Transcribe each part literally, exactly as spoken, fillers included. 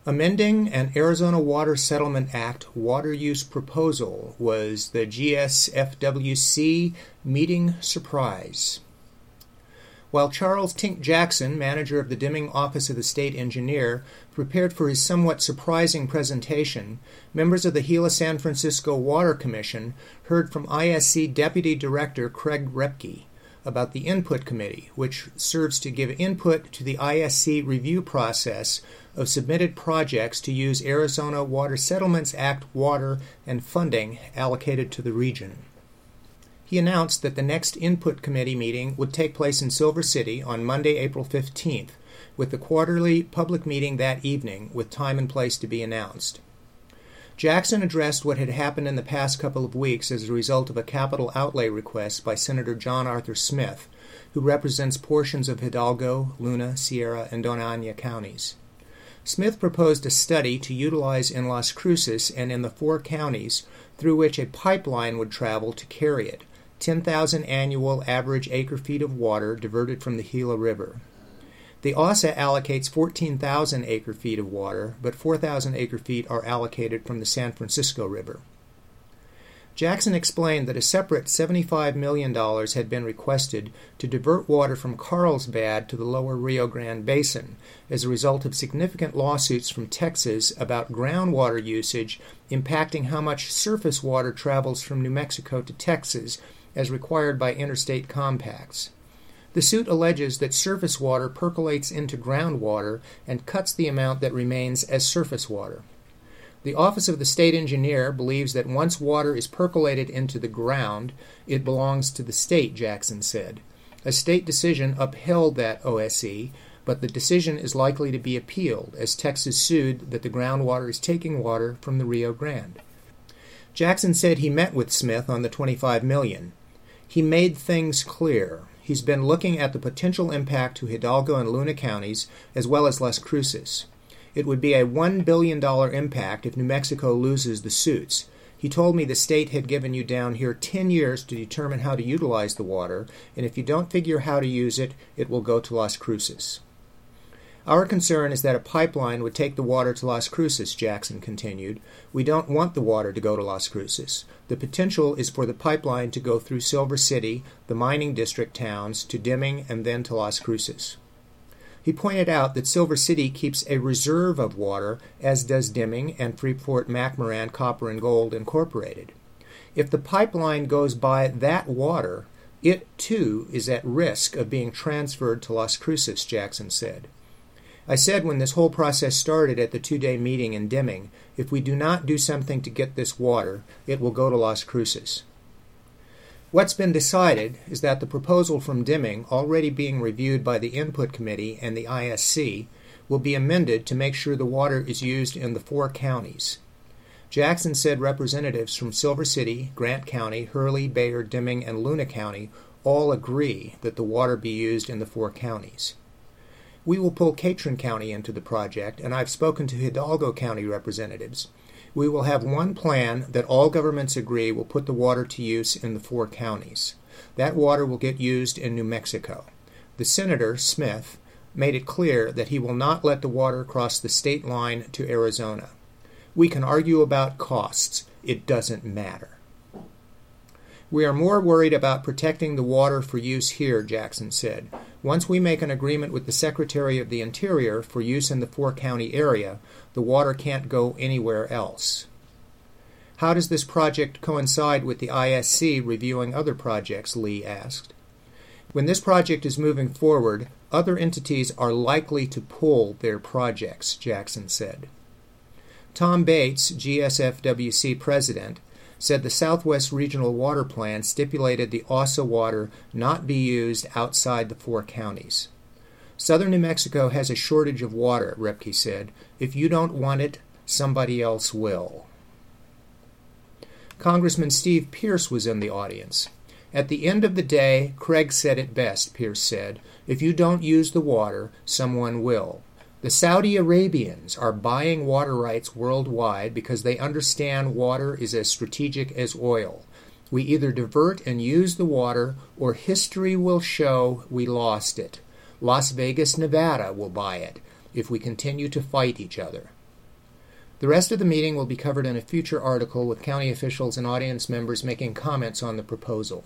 Amending an Arizona Water Settlement Act water use proposal was the G S F W C meeting surprise. While Charles Tink Jackson, manager of the Deming Office of the State Engineer, prepared for his somewhat surprising presentation, members of the Gila San Francisco Water Commission heard from I S C Deputy Director Craig Repke about the Input Committee, which serves to give input to the I S C review process of submitted projects to use Arizona Water Settlements Act water and funding allocated to the region. He announced that the next Input Committee meeting would take place in Silver City on Monday, April fifteenth, with the quarterly public meeting that evening, with time and place to be announced. Jackson addressed what had happened in the past couple of weeks as a result of a capital outlay request by Senator John Arthur Smith, who represents portions of Hidalgo, Luna, Sierra, and Dona Ana counties. Smith proposed a study to utilize in Las Cruces and in the four counties through which a pipeline would travel to carry it, ten thousand annual average acre-feet of water diverted from the Gila River. The A S A allocates fourteen thousand acre-feet of water, but four thousand acre-feet are allocated from the San Francisco River. Jackson explained that a separate seventy-five million dollars had been requested to divert water from Carlsbad to the lower Rio Grande Basin as a result of significant lawsuits from Texas about groundwater usage impacting how much surface water travels from New Mexico to Texas as required by interstate compacts. The suit alleges that surface water percolates into groundwater and cuts the amount that remains as surface water. The Office of the State Engineer believes that once water is percolated into the ground, it belongs to the state, Jackson said. A state decision upheld that O S E, but the decision is likely to be appealed, as Texas sued that the groundwater is taking water from the Rio Grande. Jackson said he met with Smith on the twenty-five million dollars. He made things clear. He's been looking at the potential impact to Hidalgo and Luna counties, as well as Las Cruces. It would be a one billion dollars impact if New Mexico loses the suits. He told me the state had given you down here ten years to determine how to utilize the water, and if you don't figure how to use it, it will go to Las Cruces. Our concern is that a pipeline would take the water to Las Cruces, Jackson continued. We don't want the water to go to Las Cruces. The potential is for the pipeline to go through Silver City, the mining district towns, to Deming, and then to Las Cruces. He pointed out that Silver City keeps a reserve of water, as does Deming and Freeport-McMoRan Copper and Gold Incorporated. If the pipeline goes by that water, it, too, is at risk of being transferred to Las Cruces, Jackson said. I said when this whole process started at the two-day meeting in Deming, if we do not do something to get this water, it will go to Las Cruces. What's been decided is that the proposal from Deming, already being reviewed by the Input Committee and the I S C, will be amended to make sure the water is used in the four counties. Jackson said representatives from Silver City, Grant County, Hurley, Bayard, Deming, and Luna County all agree that the water be used in the four counties. We will pull Catron County into the project, and I've spoken to Hidalgo County representatives. We will have one plan that all governments agree will put the water to use in the four counties. That water will get used in New Mexico. The Senator, Smith, made it clear that he will not let the water cross the state line to Arizona. We can argue about costs. It doesn't matter. We are more worried about protecting the water for use here, Jackson said. Once we make an agreement with the Secretary of the Interior for use in the four-county area, the water can't go anywhere else. How does this project coincide with the I S C reviewing other projects, Lee asked. When this project is moving forward, other entities are likely to pull their projects, Jackson said. Tom Bates, G S F W C president, said the Southwest Regional Water Plan stipulated the A S A water not be used outside the four counties. Southern New Mexico has a shortage of water, Repke said. If you don't want it, somebody else will. Congressman Steve Pierce was in the audience. At the end of the day, Craig said it best, Pierce said. If you don't use the water, someone will. The Saudi Arabians are buying water rights worldwide because they understand water is as strategic as oil. We either divert and use the water, or history will show we lost it. Las Vegas, Nevada will buy it if we continue to fight each other. The rest of the meeting will be covered in a future article with county officials and audience members making comments on the proposal.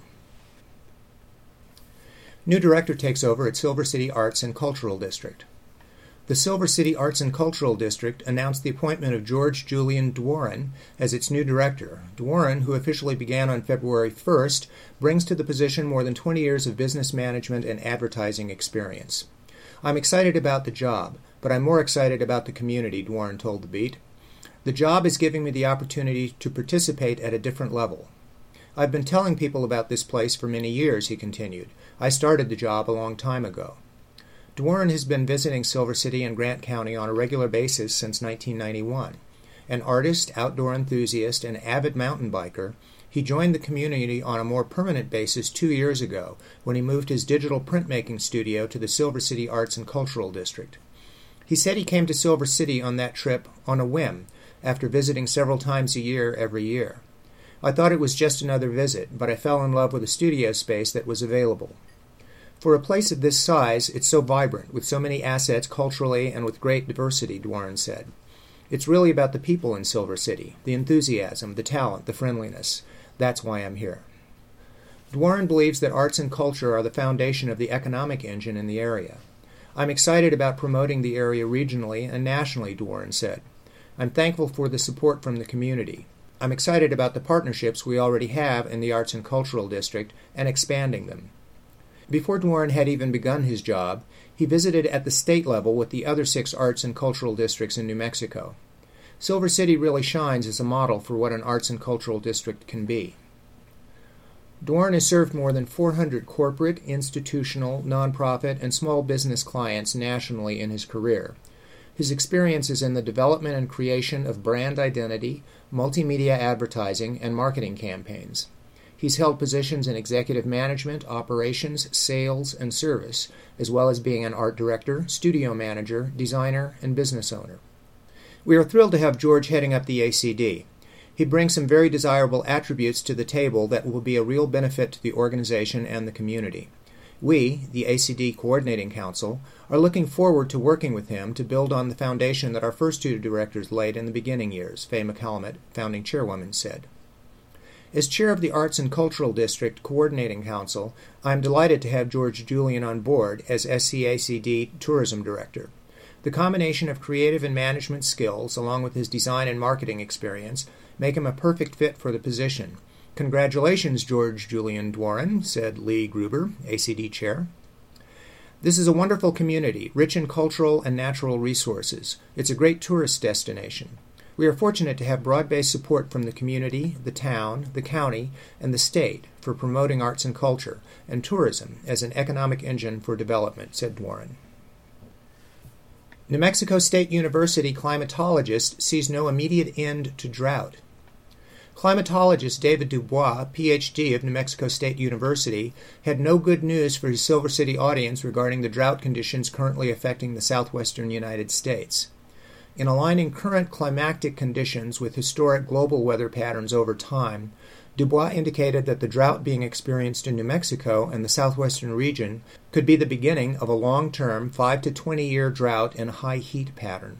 New director takes over at Silver City Arts and Cultural District. The Silver City Arts and Cultural District announced the appointment of George Julian Dworin as its new director. Dworin, who officially began on February first, brings to the position more than twenty years of business management and advertising experience. I'm excited about the job, but I'm more excited about the community, Dworin told The Beat. The job is giving me the opportunity to participate at a different level. I've been telling people about this place for many years, he continued. I started the job a long time ago. Dworin has been visiting Silver City and Grant County on a regular basis since nineteen ninety-one. An artist, outdoor enthusiast, and avid mountain biker, he joined the community on a more permanent basis two years ago when he moved his digital printmaking studio to the Silver City Arts and Cultural District. He said he came to Silver City on that trip on a whim, after visiting several times a year every year. I thought it was just another visit, but I fell in love with the studio space that was available. For a place of this size, it's so vibrant, with so many assets culturally and with great diversity, Dworin said. It's really about the people in Silver City, the enthusiasm, the talent, the friendliness. That's why I'm here. Dworin believes that arts and culture are the foundation of the economic engine in the area. I'm excited about promoting the area regionally and nationally, Dworin said. I'm thankful for the support from the community. I'm excited about the partnerships we already have in the Arts and Cultural District and expanding them. Before Dworin had even begun his job, he visited at the state level with the other six arts and cultural districts in New Mexico. Silver City really shines as a model for what an arts and cultural district can be. Dworin has served more than four hundred corporate, institutional, nonprofit, and small business clients nationally in his career. His experience is in the development and creation of brand identity, multimedia advertising, and marketing campaigns. He's held positions in executive management, operations, sales, and service, as well as being an art director, studio manager, designer, and business owner. We are thrilled to have George heading up the A C D. He brings some very desirable attributes to the table that will be a real benefit to the organization and the community. We, the A C D Coordinating Council, are looking forward to working with him to build on the foundation that our first two directors laid in the beginning years, Faye McCalmont, founding chairwoman, said. As chair of the Arts and Cultural District Coordinating Council, I am delighted to have George Julian on board as S C A C D Tourism Director. The combination of creative and management skills, along with his design and marketing experience, make him a perfect fit for the position. Congratulations, George Julian Dworin, said Lee Gruber, A C D Chair. This is a wonderful community, rich in cultural and natural resources. It's a great tourist destination. We are fortunate to have broad-based support from the community, the town, the county, and the state for promoting arts and culture and tourism as an economic engine for development, said Dworin. New Mexico State University climatologist sees no immediate end to drought. Climatologist David Dubois, P H D of New Mexico State University, had no good news for his Silver City audience regarding the drought conditions currently affecting the southwestern United States. In aligning current climatic conditions with historic global weather patterns over time, Dubois indicated that the drought being experienced in New Mexico and the southwestern region could be the beginning of a long-term five to twenty-year drought and high heat pattern.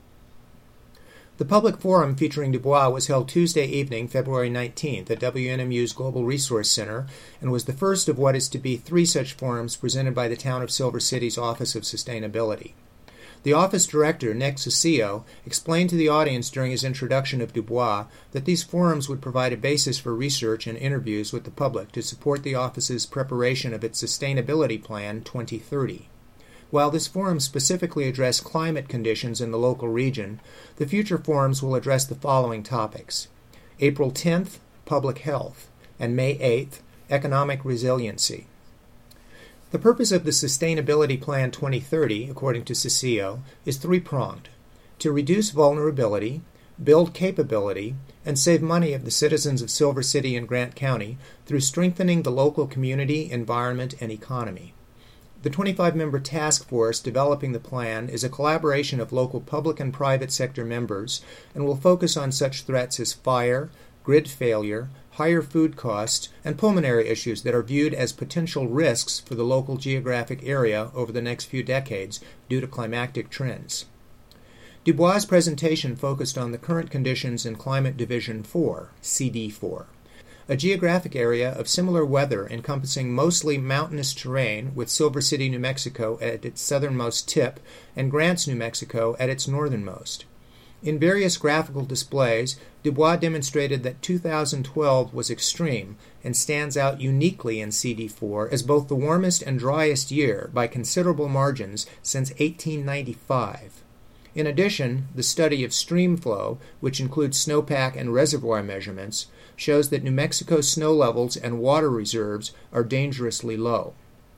The public forum featuring Dubois was held Tuesday evening, February nineteenth, at W N M U's Global Resource Center and was the first of what is to be three such forums presented by the Town of Silver City's Office of Sustainability. The office director, Nick Ciccio, explained to the audience during his introduction of Dubois that these forums would provide a basis for research and interviews with the public to support the office's preparation of its Sustainability Plan twenty thirty. While this forum specifically addressed climate conditions in the local region, the future forums will address the following topics: April tenth, Public Health, and May eighth, Economic Resiliency. The purpose of the Sustainability Plan twenty thirty, according to Ciccio, is three-pronged: to reduce vulnerability, build capability, and save money of the citizens of Silver City and Grant County through strengthening the local community, environment, and economy. The twenty-five member task force developing the plan is a collaboration of local public and private sector members and will focus on such threats as fire, grid failure, higher food costs, and pulmonary issues that are viewed as potential risks for the local geographic area over the next few decades due to climatic trends. Dubois' presentation focused on the current conditions in Climate Division four, C D four, a geographic area of similar weather encompassing mostly mountainous terrain, with Silver City, New Mexico at its southernmost tip and Grants, New Mexico at its northernmost. In various graphical displays, Dubois demonstrated that two thousand twelve was extreme and stands out uniquely in C D four as both the warmest and driest year by considerable margins since eighteen ninety-five. In addition, the study of stream flow, which includes snowpack and reservoir measurements, shows that New Mexico's snow levels and water reserves are dangerously low.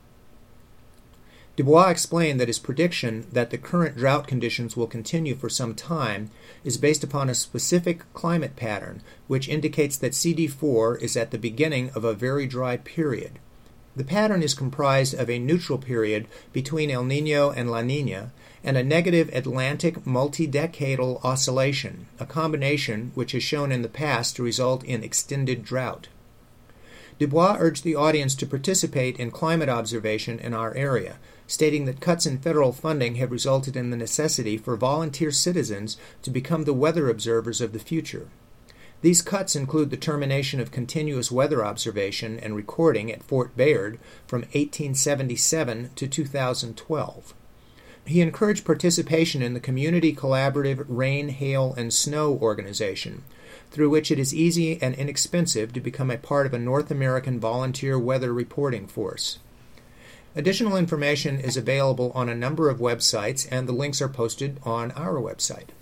Dubois explained that his prediction that the current drought conditions will continue for some time is based upon a specific climate pattern, which indicates that C D four is at the beginning of a very dry period. The pattern is comprised of a neutral period between El Niño and La Niña and a negative Atlantic multi-decadal oscillation, a combination which has shown in the past to result in extended drought. Dubois urged the audience to participate in climate observation in our area, stating that cuts in federal funding have resulted in the necessity for volunteer citizens to become the weather observers of the future. These cuts include the termination of continuous weather observation and recording at Fort Bayard from eighteen seventy-seven to two thousand twelve. He encouraged participation in the Community Collaborative Rain, Hail, and Snow organization, through which it is easy and inexpensive to become a part of a North American volunteer weather reporting force. Additional information is available on a number of websites, and the links are posted on our website.